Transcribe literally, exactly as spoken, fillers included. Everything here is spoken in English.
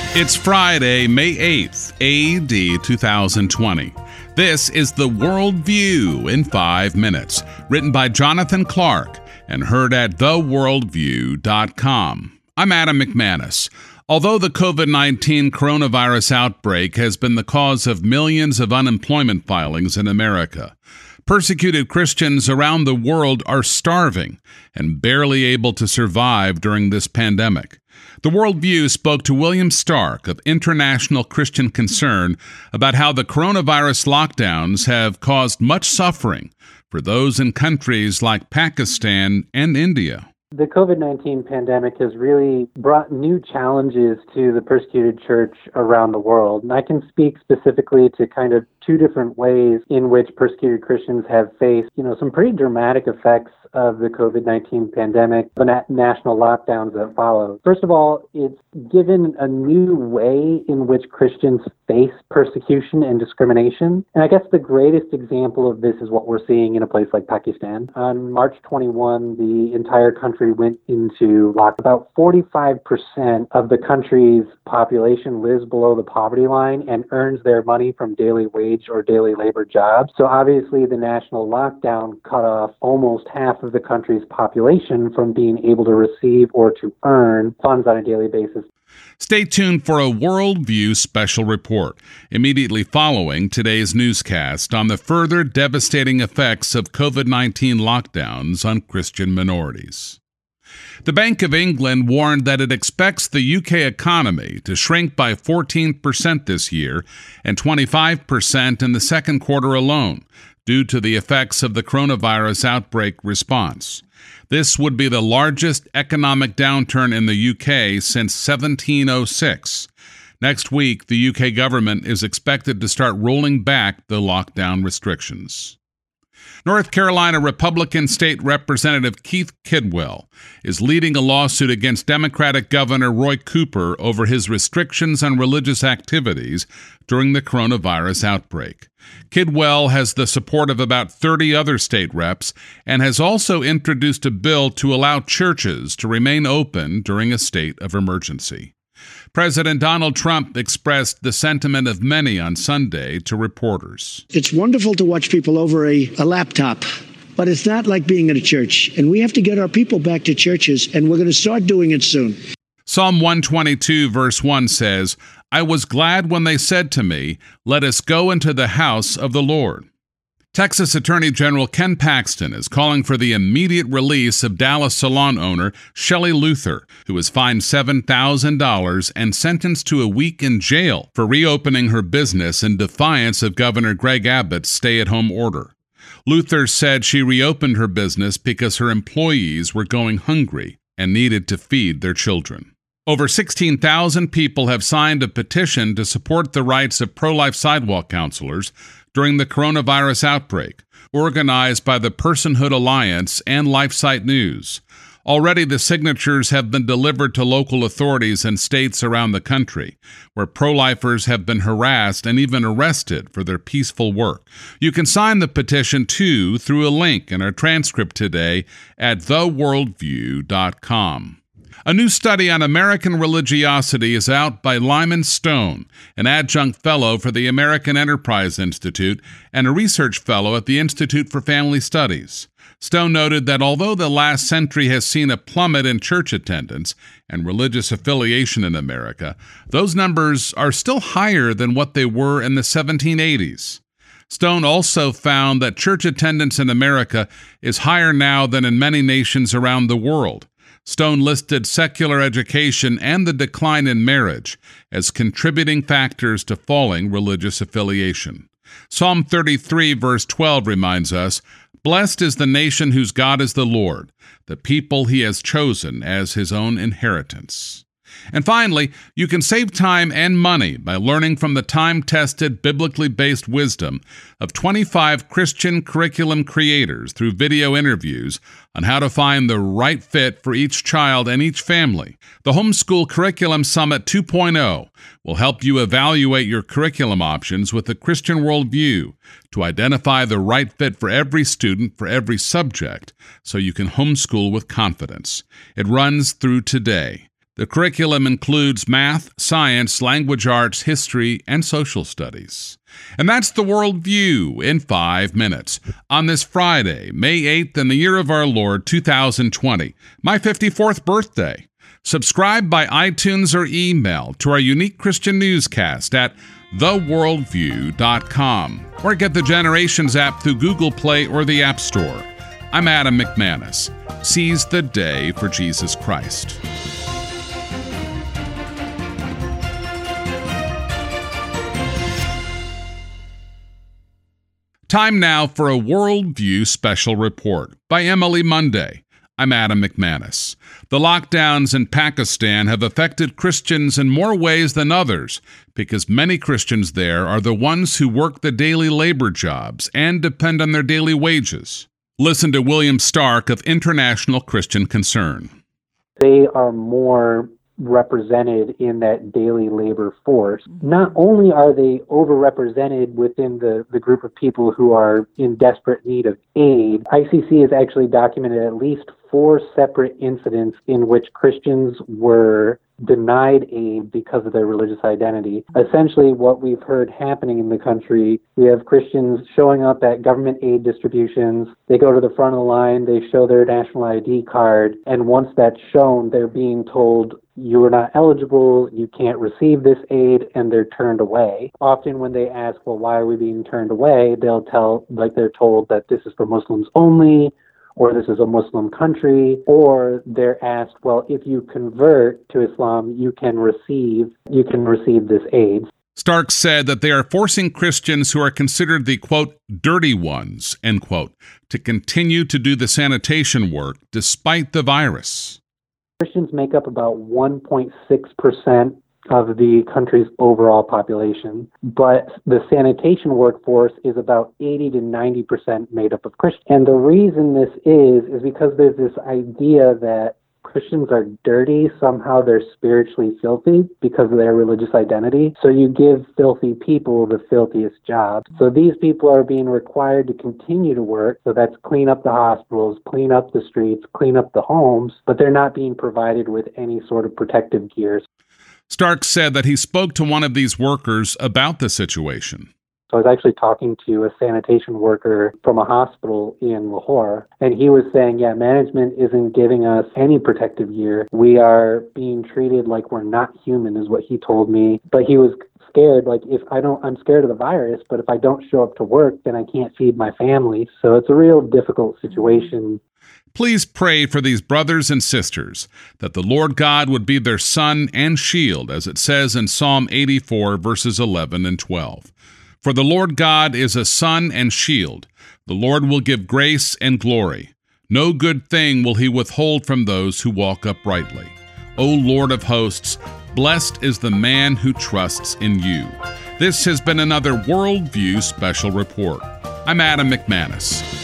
It's Friday, May eighth, A D two thousand twenty. This is The World View in five minutes, written by Jonathan Clark and heard at the world view dot com. I'm Adam McManus. Although the covid nineteen coronavirus outbreak has been the cause of millions of unemployment filings in America, persecuted Christians around the world are starving and barely able to survive during this pandemic. The World View spoke to William Stark of International Christian Concern about how the coronavirus lockdowns have caused much suffering for those in countries like Pakistan and India. The covid nineteen pandemic has really brought new challenges to the persecuted church around the world. And I can speak specifically to kind of two different ways in which persecuted Christians have faced, you know, some pretty dramatic effects of the covid nineteen pandemic, the na- national lockdowns that follow. First of all, it's given a new way in which Christians face persecution and discrimination. And I guess the greatest example of this is what we're seeing in a place like Pakistan. On March twenty-first, the entire country went into lockdown. About forty-five percent of the country's population lives below the poverty line and earns their money from daily wage or daily labor jobs. So obviously the national lockdown cut off almost half of the country's population from being able to receive or to earn funds on a daily basis. Stay tuned for a World View special report immediately following today's newscast on the further devastating effects of covid nineteen lockdowns on Christian minorities. The Bank of England warned that it expects the U K economy to shrink by fourteen percent this year and twenty-five percent in the second quarter alone due to the effects of the coronavirus outbreak response. This would be the largest economic downturn in the U K since seventeen oh six. Next week, the U K government is expected to start rolling back the lockdown restrictions. North Carolina Republican State Representative Keith Kidwell is leading a lawsuit against Democratic Governor Roy Cooper over his restrictions on religious activities during the coronavirus outbreak. Kidwell has the support of about thirty other state reps and has also introduced a bill to allow churches to remain open during a state of emergency. President Donald Trump expressed the sentiment of many on Sunday to reporters. It's wonderful to watch people over a, a laptop, but it's not like being at a church. And we have to get our people back to churches, and we're going to start doing it soon. Psalm one twenty-two verse one says, "I was glad when they said to me, 'Let us go into the house of the Lord.'" Texas Attorney General Ken Paxton is calling for the immediate release of Dallas salon owner Shelley Luther, who was fined seven thousand dollars and sentenced to a week in jail for reopening her business in defiance of Governor Greg Abbott's stay-at-home order. Luther said she reopened her business because her employees were going hungry and needed to feed their children. Over sixteen thousand people have signed a petition to support the rights of pro-life sidewalk counselors during the coronavirus outbreak, organized by the Personhood Alliance and LifeSite News. Already the signatures have been delivered to local authorities in states around the country, where pro-lifers have been harassed and even arrested for their peaceful work. You can sign the petition, too, through a link in our transcript today at the world view dot com. A new study on American religiosity is out by Lyman Stone, an adjunct fellow for the American Enterprise Institute and a research fellow at the Institute for Family Studies. Stone noted that although the last century has seen a plummet in church attendance and religious affiliation in America, those numbers are still higher than what they were in the seventeen eighties. Stone also found that church attendance in America is higher now than in many nations around the world. Stone listed secular education and the decline in marriage as contributing factors to falling religious affiliation. Psalm thirty-three verse twelve reminds us, "Blessed is the nation whose God is the Lord, the people he has chosen as his own inheritance." And finally, you can save time and money by learning from the time-tested, biblically-based wisdom of twenty-five Christian curriculum creators through video interviews on how to find the right fit for each child and each family. The Homeschool Curriculum Summit two point oh will help you evaluate your curriculum options with a Christian worldview to identify the right fit for every student for every subject so you can homeschool with confidence. It runs through today. The curriculum includes math, science, language arts, history, and social studies. And that's the Worldview in five minutes on this Friday, May eighth, in the year of our Lord, two thousand twenty, my fifty-fourth birthday. Subscribe by iTunes or email to our unique Christian newscast at the worldview dot com or get the Generations app through Google Play or the App Store. I'm Adam McManus. Seize the day for Jesus Christ. Time now for a Worldview special report by Emily Monday. I'm Adam McManus. The lockdowns in Pakistan have affected Christians in more ways than others because many Christians there are the ones who work the daily labor jobs and depend on their daily wages. Listen to William Stark of International Christian Concern. They are more represented in that daily labor force. Not only are they overrepresented within the, the group of people who are in desperate need of aid, I C C has actually documented at least four separate incidents in which Christians were denied aid because of their religious identity. Essentially, what we've heard happening in the country, we have Christians showing up at government aid distributions. They go to the front of the line, they show their national I D card, and once that's shown, they're being told, you are not eligible, you can't receive this aid, and they're turned away. Often when they ask, well, why are we being turned away, they'll tell, like they're told that this is for Muslims only, or this is a Muslim country, or they're asked, well, if you convert to Islam, you can receive, you can receive this aid. Stark said that they are forcing Christians who are considered the, quote, dirty ones, end quote, to continue to do the sanitation work despite the virus. Christians make up about one point six percent of the country's overall population, but the sanitation workforce is about eighty to ninety percent made up of Christians. And the reason this is, is because there's this idea that Christians are dirty, somehow they're spiritually filthy because of their religious identity. So you give filthy people the filthiest jobs. So these people are being required to continue to work. So that's clean up the hospitals, clean up the streets, clean up the homes, but they're not being provided with any sort of protective gear. Stark said that he spoke to one of these workers about the situation. So I was actually talking to a sanitation worker from a hospital in Lahore, and he was saying, yeah, management isn't giving us any protective gear. We are being treated like we're not human, is what he told me. But he was scared, like, if I don't, I'm scared of the virus, but if I don't show up to work, then I can't feed my family. So it's a real difficult situation. Please pray for these brothers and sisters, that the Lord God would be their sun and shield, as it says in Psalm eighty-four, verses eleven and twelve. For the Lord God is a sun and shield. The Lord will give grace and glory. No good thing will he withhold from those who walk uprightly. O Lord of hosts, blessed is the man who trusts in you. This has been another Worldview Special Report. I'm Adam McManus.